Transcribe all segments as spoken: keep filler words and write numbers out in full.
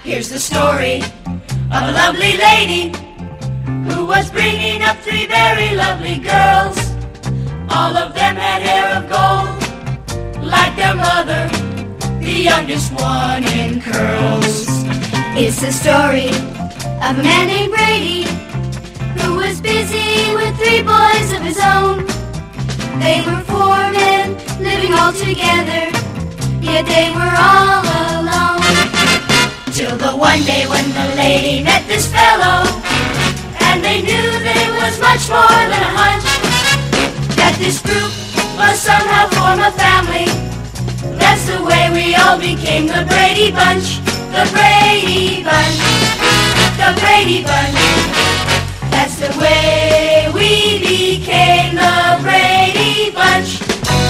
Here's the story of a lovely lady who was bringing up three very lovely girls. All of them had hair of gold, like their mother, the youngest one in curls. It's the story of a man named Brady who was busy with three boys of his own. They were four men living all together, yet they were all alone. Till the one day when the lady met this fellow, and they knew that it was much more than a hunch, that this group must somehow form a family. That's the way we all became the Brady Bunch. The Brady Bunch. The Brady Bunch. That's the way we became the Brady Bunch.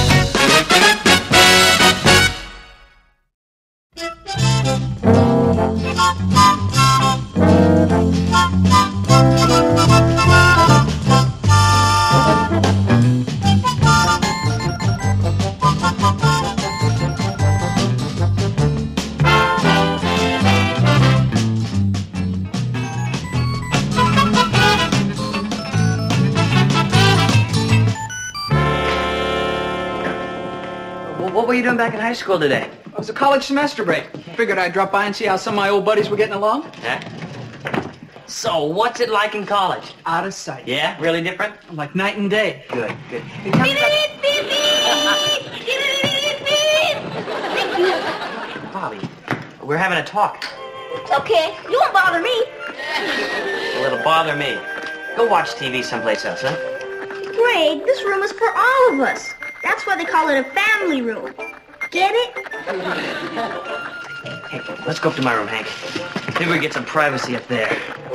What were you doing back in high school today? It was a college semester break. Figured I'd drop by and see how some of my old buddies were getting along. Yeah? So, what's it like in college? Out of sight. Yeah? Really different? Like night and day. Good, good. Hey, tell me about- Bobby, we're having a talk. It's okay. You won't bother me. Well, it'll bother me. Go watch T V someplace else, huh? Greg, this room is for all of us. That's why they call it a family room. Get it? Hey, let's go up to my room, Hank. Maybe we get some privacy up there.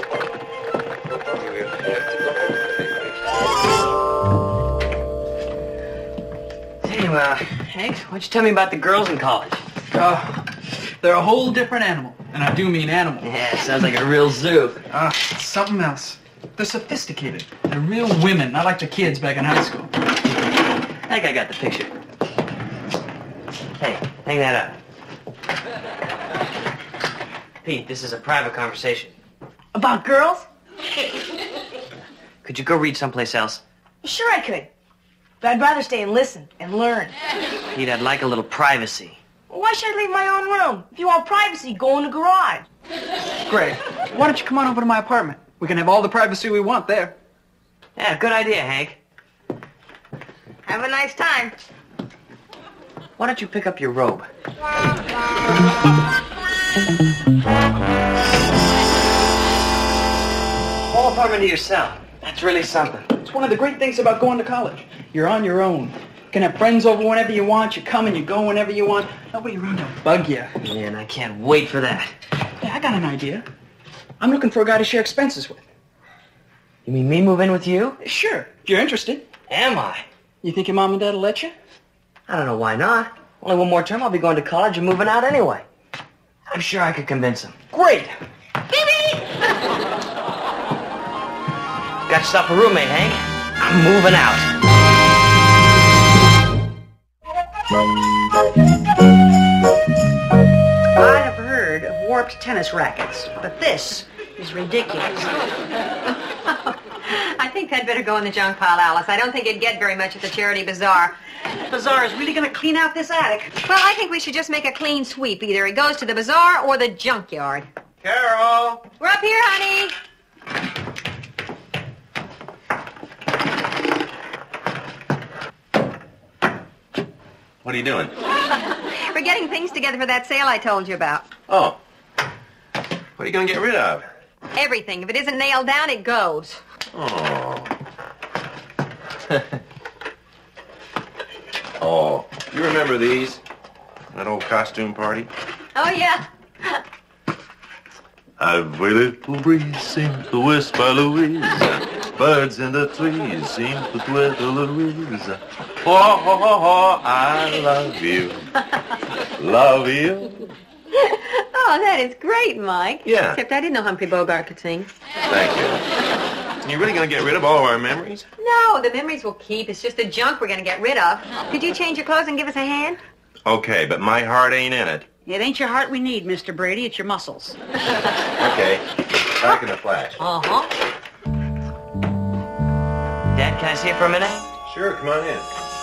Hey, uh, Hank, why don't you tell me about the girls in college? Uh, they're a whole different animal. And I do mean animal. Yeah, sounds like a real zoo. Ah, uh, something else. They're sophisticated. They're real women, not like the kids back in high school. I think I got the picture. Hey, hang that up. Pete, this is a private conversation. About girls? Could you go read someplace else? Sure I could. But I'd rather stay and listen and learn. Pete, I'd like a little privacy. Well, why should I leave my own room? If you want privacy, go in the garage. Greg, why don't you come on over to my apartment? We can have all the privacy we want there. Yeah, good idea, Hank. Have a nice time. Why don't you pick up your robe? Whole apartment to yourself. That's really something. It's one of the great things about going to college. You're on your own. You can have friends over whenever you want. You come and you go whenever you want. Nobody around to bug you. Yeah, and I can't wait for that. Yeah, I got an idea. I'm looking for a guy to share expenses with. You mean me move in with you? Sure, if you're interested. Am I? You think your mom and dad will let you? I don't know why not. Only one more term, I'll be going to college and moving out anyway. I'm sure I could convince them. Great. Got yourself a roommate, Hank. I'm moving out. I have heard of warped tennis rackets, but this is ridiculous. I think that'd better go in the junk pile, Alice. I don't think it'd get very much at the charity bazaar. Bazaar is really going to clean out this attic. Well, I think we should just make a clean sweep. Either it goes to the bazaar or the junkyard. Carol! We're up here, honey. What are you doing? We're getting things together for that sale I told you about. Oh. What are you going to get rid of? Everything. If it isn't nailed down, it goes. Oh. Oh. You remember these? That old costume party? Oh, yeah. I've a little breeze seems to whisper Louise. Birds in the trees seem to twitter Louise. Oh, oh, oh, oh, I love you. Love you. Oh, that is great, Mike. Yeah. Except I didn't know Humphrey Bogart could sing. Thank you. You really going to get rid of all of our memories? No, the memories will keep. It's just the junk we're going to get rid of. Could you change your clothes and give us a hand? Okay, but my heart ain't in it. It ain't your heart we need, Mister Brady. It's your muscles. Okay. Back in a flash. Uh-huh. Dad, can I see it for a minute? Sure, come on in.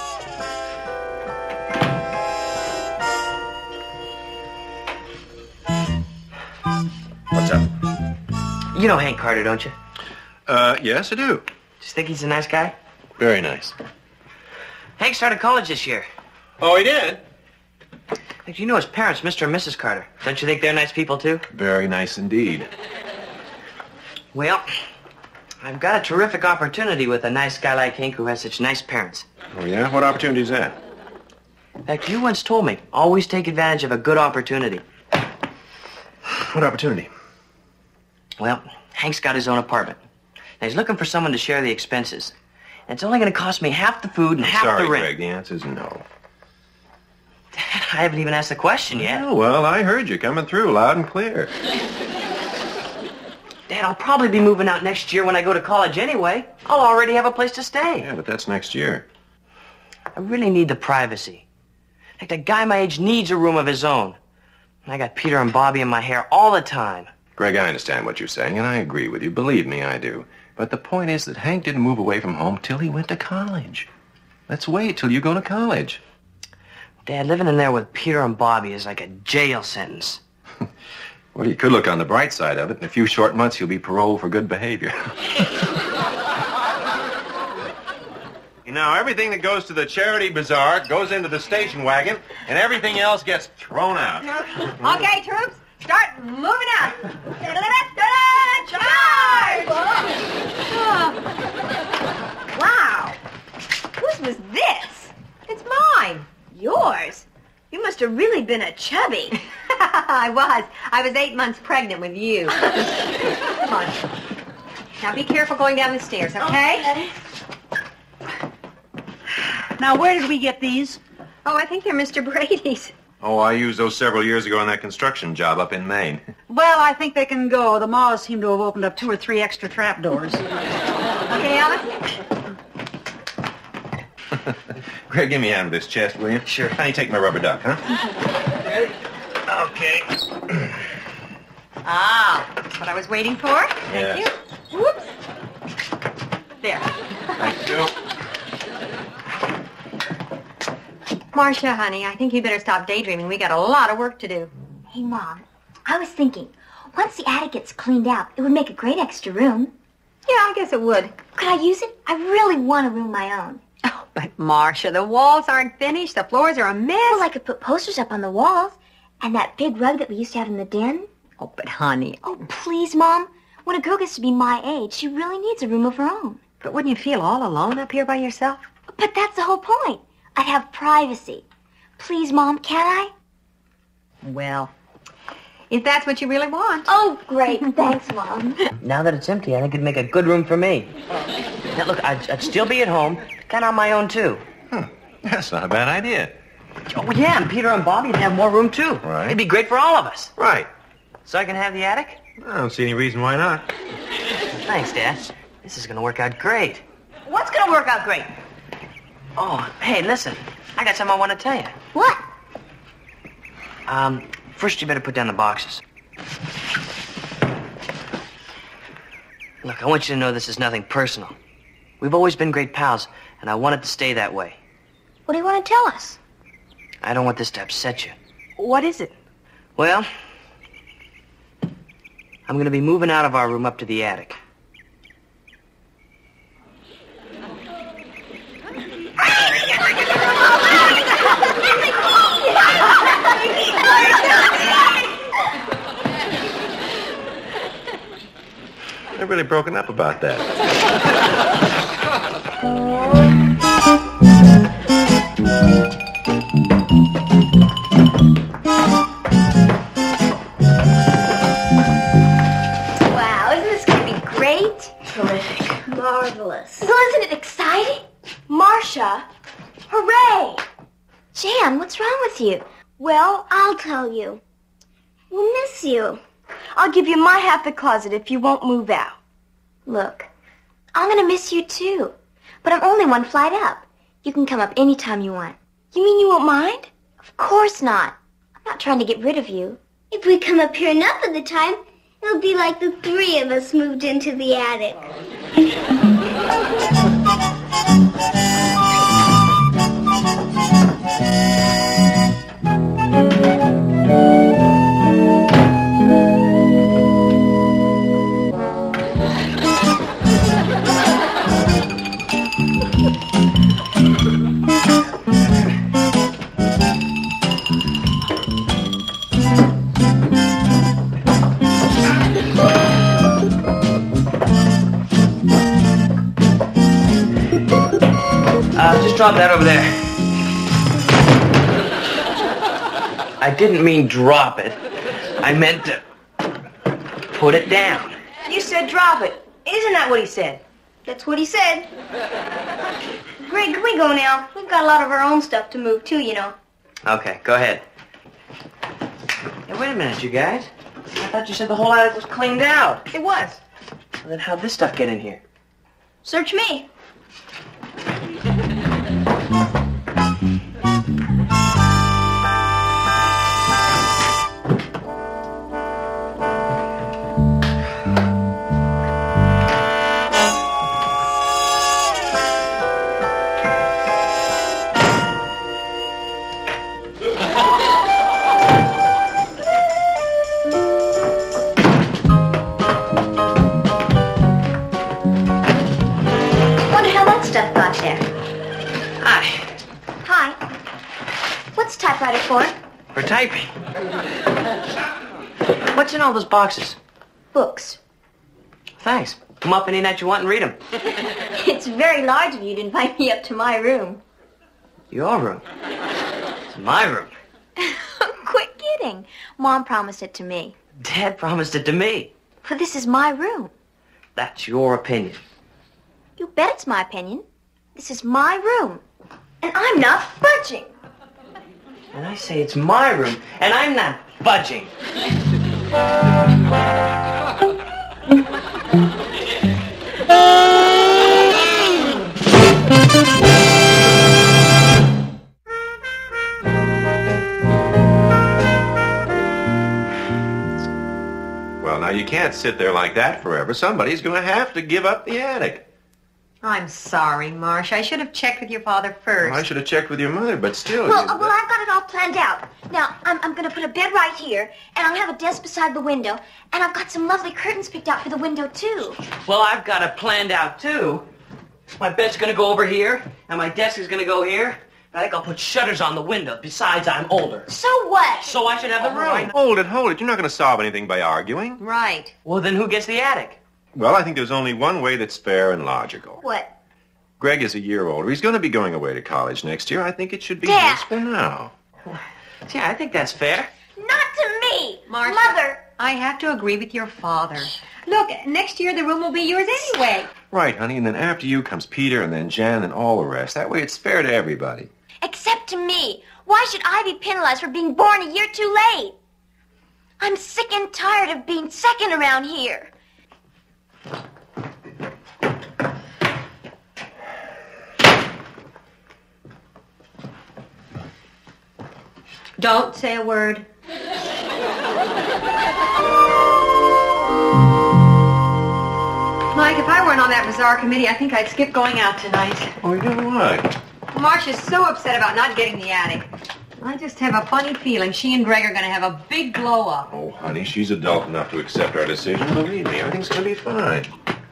What's up? You know Hank Carter, don't you? Uh, yes, I do. Just think he's a nice guy? Very nice. Hank started college this year. Oh, he did? Heck, you know his parents, Mister and Missus Carter. Don't you think they're nice people, too? Very nice indeed. Well, I've got a terrific opportunity with a nice guy like Hank who has such nice parents. Oh, yeah? What opportunity is that? In fact, you once told me, always take advantage of a good opportunity. What opportunity? Well, Hank's got his own apartment. Now, he's looking for someone to share the expenses. And it's only going to cost me half the food and half Sorry, the rent. Greg, the answer's no. Dad, I haven't even asked the question yet. Oh, well, I heard you coming through loud and clear. Dad, I'll probably be moving out next year when I go to college anyway. I'll already have a place to stay. Yeah, but that's next year. I really need the privacy. Like, a guy my age needs a room of his own. And I got Peter and Bobby in my hair all the time. Greg, I understand what you're saying, and I agree with you. Believe me, I do. But the point is that Hank didn't move away from home till he went to college. Let's wait till you go to college. Dad, living in there with Peter and Bobby is like a jail sentence. Well, you could look on the bright side of it. In a few short months, you'll be paroled for good behavior. You know, everything that goes to the charity bazaar goes into the station wagon, and everything else gets thrown out. Okay, troops, start moving out. Charge! Wow. Whose was this? It's mine. Yours? You must have really been a chubby. I was. I was eight months pregnant with you. Come on. Now be careful going down the stairs, okay? Now, where did we get these? Oh, I think they're Mister Brady's. Oh, I used those several years ago on that construction job up in Maine. Well, I think they can go. The moths seem to have opened up two or three extra trapdoors. Okay, Alice? Greg, give me a hand with this chest, will you? Sure. Now you take my rubber duck, huh? Okay. Ah, that's what I was waiting for. Thank Yes. you. Whoops. There. Thank you. Marcia, honey, I think you better stop daydreaming. We got a lot of work to do. Hey, Mom, I was thinking, once the attic gets cleaned out, it would make a great extra room. Yeah, I guess it would. Could I use it? I really want a room of my own. Oh, but Marcia, the walls aren't finished. The floors are a mess. Well, I could put posters up on the walls. And that big rug that we used to have in the den. Oh, but honey. Oh, please, Mom. When a girl gets to be my age, she really needs a room of her own. But wouldn't you feel all alone up here by yourself? But that's the whole point. I'd have privacy. Please, Mom, can I? Well, if that's what you really want. Oh, great. Thanks, Mom. Now that it's empty, I think it'd make a good room for me. Now, look, I'd, I'd still be at home, kind of on my own, too. Hmm. That's not a bad idea. Oh, yeah, and Peter and Bobby'd have more room, too. Right. It'd be great for all of us. Right. So I can have the attic? I don't see any reason why not. Thanks, Dad. This is going to work out great. What's going to work out great? Oh, hey, listen. I got something I want to tell you. What? Um, first you better put down the boxes. Look, I want you to know this is nothing personal. We've always been great pals, and I want it to stay that way. What do you want to tell us? I don't want this to upset you. What is it? Well, I'm going to be moving out of our room up to the attic. They're really broken up about that. Wow, isn't this going to be great? Terrific. Marvelous. Well, isn't it exciting? Marcia, hooray! Jan, what's wrong with you? Well, I'll tell you. We'll miss you. I'll give you my half the closet if you won't move out. Look, I'm going to miss you too. But I'm only one flight up. You can come up any time you want. You mean you won't mind? Of course not. I'm Not trying to get rid of you. If we come up here enough of the time, it'll be like the three of us moved into the attic. Uh, just drop that over there. I didn't mean drop it. I meant to put it down. You said drop it. Isn't that what he said? That's what he said. Greg, can we go now? We've got a lot of our own stuff to move, too, you know. Okay, go ahead. Hey, wait a minute, you guys. I thought you said the whole attic was cleaned out. It was. Well, then how'd this stuff get in here? Search me. Stuff got there. Hi. Hi. What's typewriter for? For typing. What's in all those boxes? Books. Thanks. Come up any night you want and read them. It's very large of you to invite me up to my room. Your room? It's my room. Quit kidding. Mom promised it to me. Dad promised it to me. But this is my room. That's your opinion. You bet it's my opinion. This is my room. And I'm not budging. And I say it's my room, and I'm not budging. Well, now you can't sit there like that forever. Somebody's going to have to give up the attic. I'm sorry, Marcia. I should have checked with your father first. Well, I should have checked with your mother, but still... Well, you... uh, well, I've got it all planned out. Now, I'm, I'm going to put a bed right here, and I'll have a desk beside the window, and I've got some lovely curtains picked out for the window, too. Well, I've got it planned out, too. My bed's going to go over here, and my desk is going to go here. I think I'll put shutters on the window. Besides, I'm older. So what? So I should have the room. Hold it, hold it. You're not going to solve anything by arguing. Right. Well, then who gets the attic? Well, I think there's only one way that's fair and logical. What? Greg is a year older. He's going to be going away to college next year. I think it should be Dad. his for now. Yeah, I think that's fair. Not to me. Marcia. Mother. I have to agree with your father. Look, next year the room will be yours anyway. Right, honey, and then after you comes Peter and then Jan and all the rest. That way it's fair to everybody. Except to me. Why should I be penalized for being born a year too late? I'm sick and tired of being second around here. Don't say a word. Mike, if I weren't on that bizarre committee, I think I'd skip going out tonight. Oh, you know what? Marcia's so upset about not getting the attic. I just have a funny feeling she and Greg are going to have a big blow-up. Oh, honey, she's adult enough to accept our decision. Believe me, everything's going to be fine.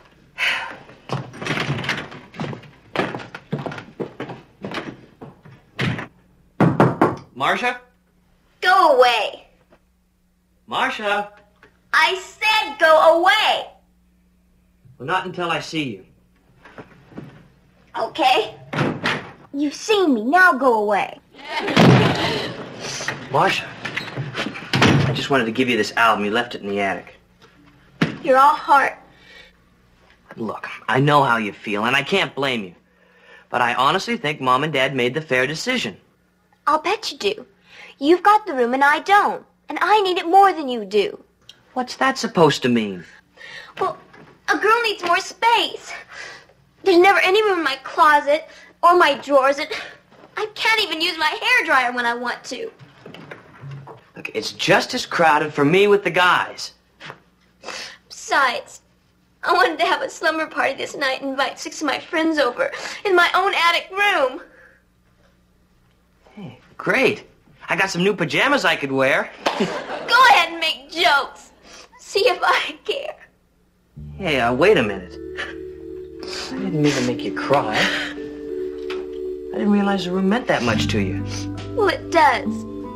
Marcia? Go away. Marcia? I said go away. Well, not until I see you. Okay. You've seen me. Now go away. Marcia, I just wanted to give you this album. You left it in the attic. You're all heart. Look, I know how you feel, and I can't blame you. But I honestly think Mom and Dad made the fair decision. I'll bet you do. You've got the room and I don't. And I need it more than you do. What's that supposed to mean? Well, a girl needs more space. There's never any room in my closet or my drawers, and I can't even use my hairdryer when I want to. it's just as crowded for me with the guys. Besides, I wanted to have a slumber party this night and invite six of my friends over in my own attic room. Hey, great. I got some new pajamas I could wear. Go ahead and make jokes. See if I care. Hey, uh, wait a minute. I didn't mean to make you cry. I didn't realize the room meant that much to you. Well, it does.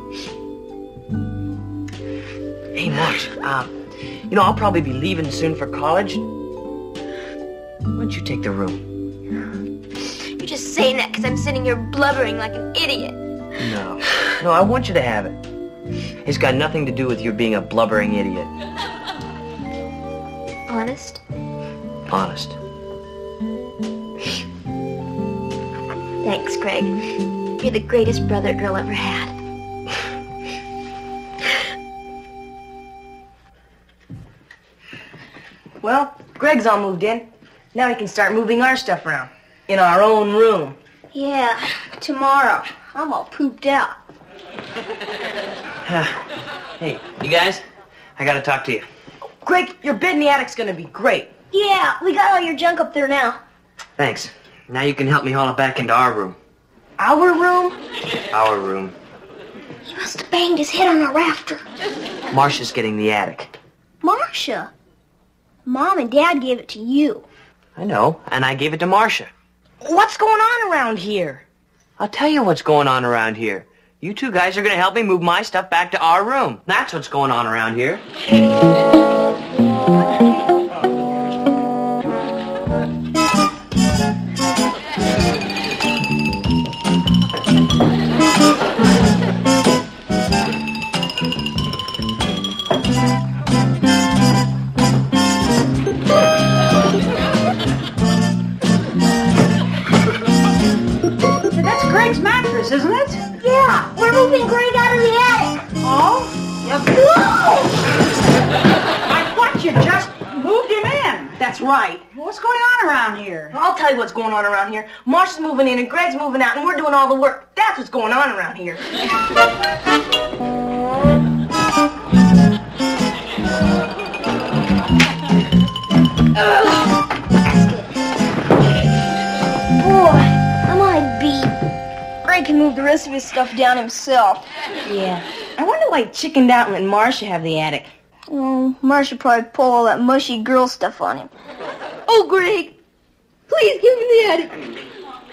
Hey, Marsh, um, you know, I'll probably be leaving soon for college. Why don't you take the room? You're just saying that because I'm sitting here blubbering like an idiot. No. No, I want you to have it. It's got nothing to do with your being a blubbering idiot. Honest? Honest. Thanks, Greg. You're the greatest brother a girl ever had. Well, Greg's all moved in. Now he can start moving our stuff around. In our own room. Yeah, tomorrow. I'm all pooped out. Hey, you guys, I gotta talk to you. Greg, your bed in the attic's gonna be great. Yeah, we got all your junk up there now. Thanks. Now you can help me haul it back into our room. Our room? Our room. He must have banged his head on a rafter. Marcia's getting the attic. Marcia? Mom and Dad gave it to you. I know, and I gave it to Marcia. What's going on around here? I'll tell you what's going on around here. You two guys are gonna help me move my stuff back to our room. That's what's going on around here. That's Greg's mattress, isn't it? Yeah, we're moving Greg out of the attic. Oh? Yep. I thought you just moved him in. That's right. What's going on around here? I'll tell you what's going on around here. Marcia's moving in and Greg's moving out and we're doing all the work. That's what's going on around here. Boy, am I beat. Greg can move the rest of his stuff down himself. Yeah. I wonder why he chickened out and let Marcia have the attic. Oh, Marcia probably pull all that mushy girl stuff on him. Oh, Greg, please give me the attic.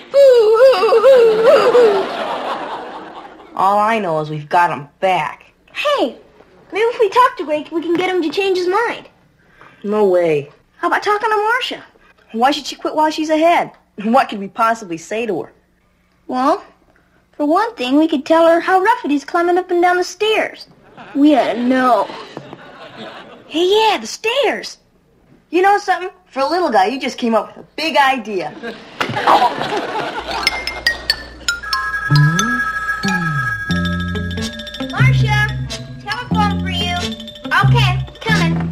All I know is we've got him back. Hey, maybe if we talk to Greg, we can get him to change his mind. No way. How about talking to Marcia? Why should she quit while she's ahead? What could we possibly say to her? Well, for one thing, we could tell her how rough it is climbing up and down the stairs. We ought to know. Hey, yeah, the stairs. You know something? For a little guy, you just came up with a big idea. Marcia, telephone for you. Okay, coming.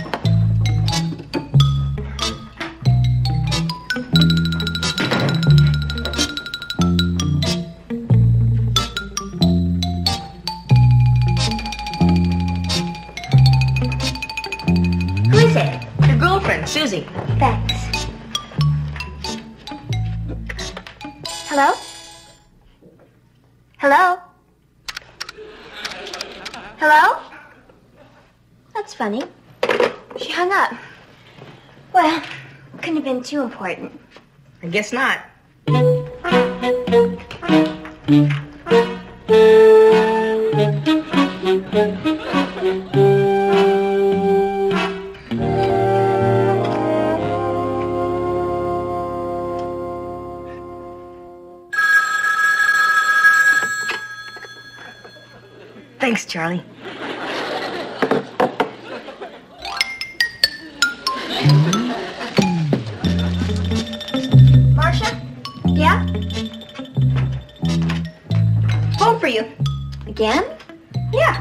Who is it? Your girlfriend, Susie. Thanks. Hello? Hello? Hello? That's funny. She hung up. Well, couldn't have been too important. I guess not. Thanks, Charlie. Marcia? Yeah? Phone for you. Again? Yeah.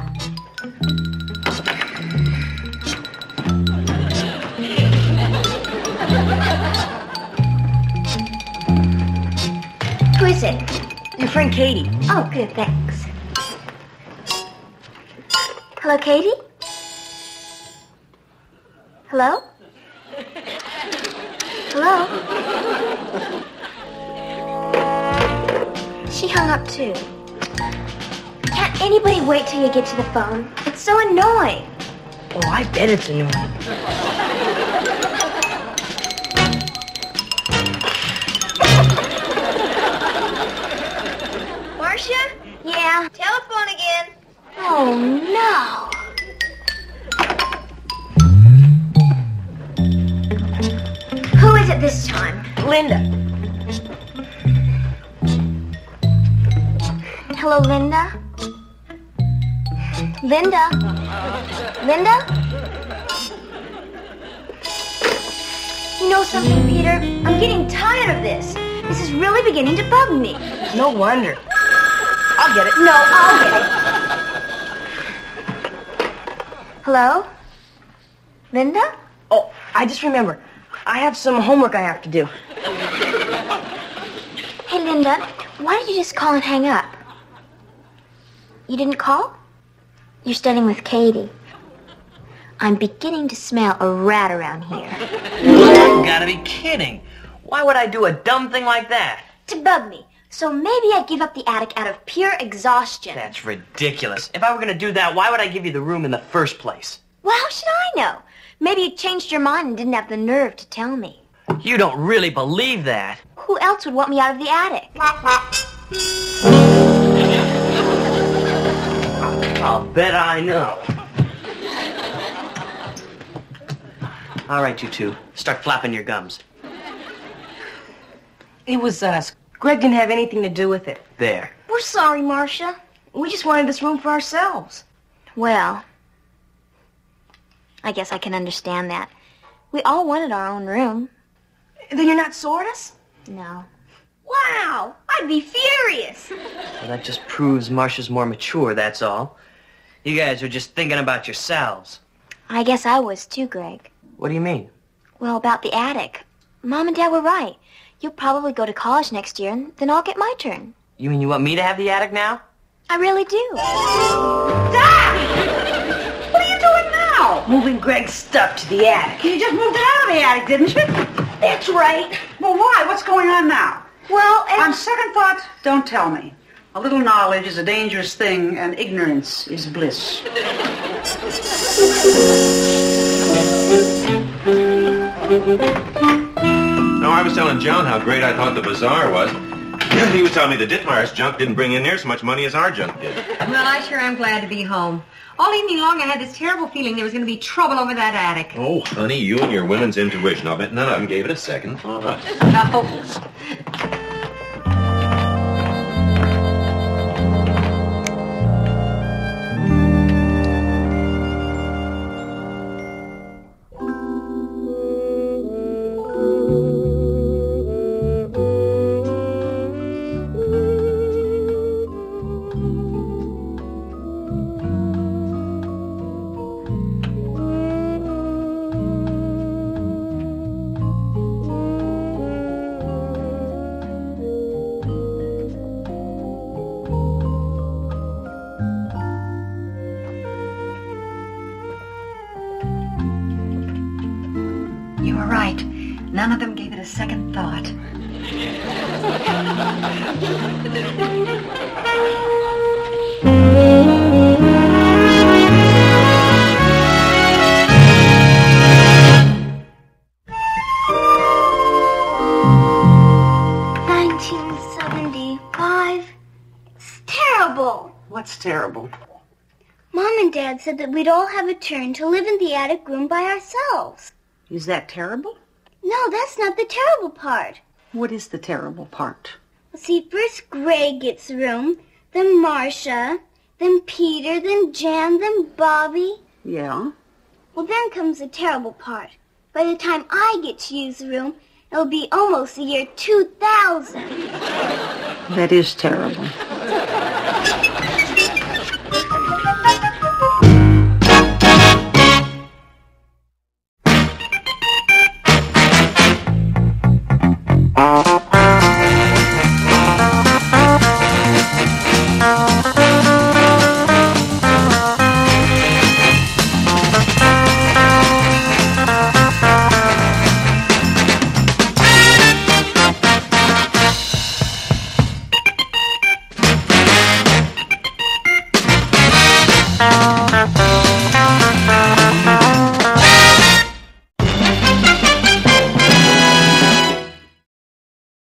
Who is it? Your friend Katie. Oh, good, thanks. Hello, Katie? Hello? Hello? She hung up, too. Can't anybody wait till you get to the phone? It's so annoying. Oh, I bet it's annoying. Marcia? Yeah? Telephone again. Oh, no. Who is it this time? Linda. Hello, Linda? Linda? Linda? You know something, Peter? I'm getting tired of this. This is really beginning to bug me. No wonder. I'll get it. No, I'll get it. Hello? Linda? Oh, I just remembered. I have some homework I have to do. Hey, Linda, why did you just call and hang up? You didn't call? You're studying with Katie. I'm beginning to smell a rat around here. You gotta be kidding. Why would I do a dumb thing like that? To bug me. So maybe I'd give up the attic out of pure exhaustion. That's ridiculous. If I were gonna do that, why would I give you the room in the first place? Well, how should I know? Maybe you changed your mind and didn't have the nerve to tell me. You don't really believe that. Who else would want me out of the attic? I'll bet I know. All right, you two. Start flapping your gums. It was us. Greg didn't have anything to do with it. There. We're sorry, Marcia. We just wanted this room for ourselves. Well, I guess I can understand that. We all wanted our own room. Then you're not sore at us? No. Wow! I'd be furious. Well, that just proves Marcia's more mature, that's all. You guys are just thinking about yourselves. I guess I was too, Greg. What do you mean? Well, about the attic. Mom and Dad were right. You'll probably go to college next year, and then I'll get my turn. You mean you want me to have the attic now? I really do. Dad! What are you doing now? Moving Greg's stuff to the attic. You just moved it out of the attic, didn't you? That's right. Well, why? What's going on now? Well, and... On second thought, don't tell me. A little knowledge is a dangerous thing, and ignorance is bliss. No, I was telling John how great I thought the bazaar was. He was telling me the Ditmeyer's junk didn't bring in near so much money as our junk did. Well, I sure am glad to be home. All evening long, I had this terrible feeling there was going to be trouble over that attic. Oh, honey, you and your women's intuition. I'll bet none of them gave it a second thought. Oh. You were right. None of them gave it a second thought. nineteen seventy-five. It's terrible. What's terrible? Mom and Dad said that we'd all have a turn to live in the attic room by ourselves. Is that terrible? No, that's not the terrible part. What is the terrible part? See, first Greg gets a room, then Marcia, then Peter, then Jan, then Bobby. Yeah? Well, then comes the terrible part. By the time I get to use the room, it'll be almost the year two thousand. That is terrible.